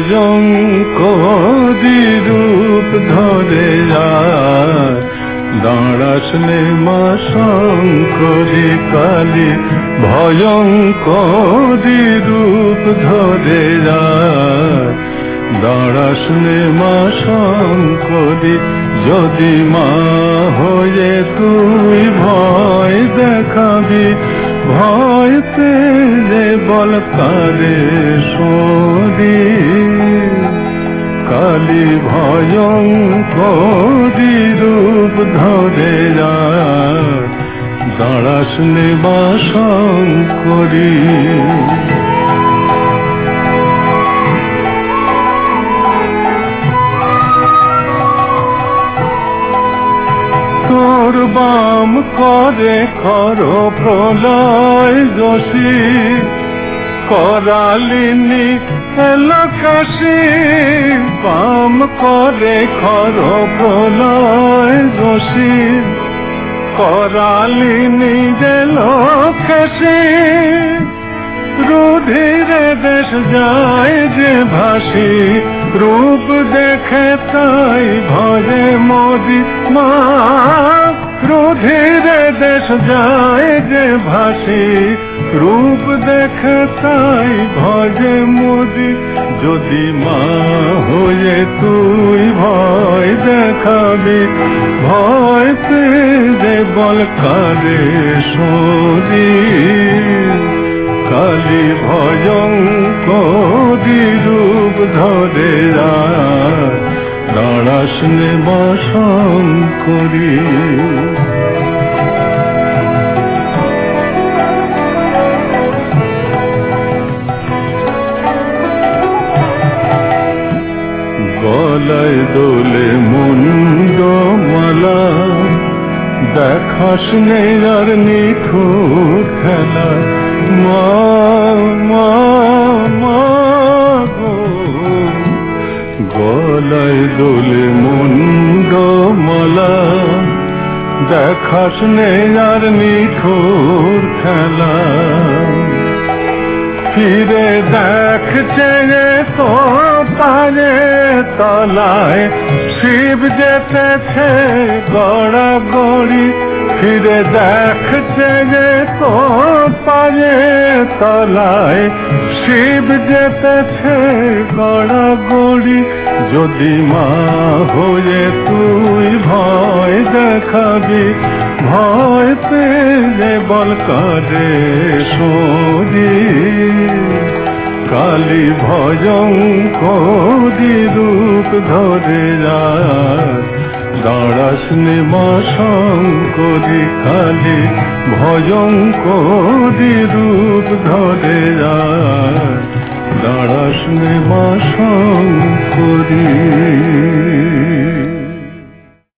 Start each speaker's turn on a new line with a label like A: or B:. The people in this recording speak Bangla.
A: ভয়ঙ্করী রূপ ধরে যায়, দাঁড়াসনে মা শঙ্করী কালী, ভয়ঙ্করী রূপ ধরে যায়, দাঁড়াসনে মা শঙ্করী। যদি মা হয়ে তুই ভয় দেখাবি, ভয় পেলে বল কারে সরি। কালী ভয়ঙ্করী রূপ ধরে যায়, দাঁড়াসনে মা শঙ্করী। তোর বাম করে খর প্রলয় যোশী, করালিনী এলাকাশী। বাম করে খর প্রলয় যোশী, করালিনী এলাকাশী। রুধিরে দেশ যায় যে ভাসি, রূপ দেখে তাই ভজে মোদি মা। রুধিরে দেশ যায় যে ভাসি, রূপ দেখে তাই ভজে মোদি। যদি মা হয়ে তুই ভয় দেখাবি, ভয় পেলে বল কারে সরি। কালী ভয়ঙ্করী রূপ ধরে যায়, দাঁড়াসনে মা শঙ্করী। গলায় দোলে মুন্ড মালা, দেখাসনে আর নিঠুর খেলা। মা মা মা গো, গলায় দোলে মুন্ড মালা, দেখাসনে আর নিঠুর খেলা। ফিরে দেখছে তো পারে তলায়, শিব যেতেছে গড়াগড়ি। ফিরে দেখছে তো পারে তলায়, শিব যেতেছে গড়াগড়ি। যদি মা হয়ে তুই ভয় দেখাবি, ভয় পেলে বল কারে সরি। কালী ভয়ঙ্করী রূপ ধরে যায়, দাঁড়াসনে মা শঙ্করী। কালী ভয়ঙ্করী রূপ ধরে যায়, দাঁড়াসনে মা শঙ্করী।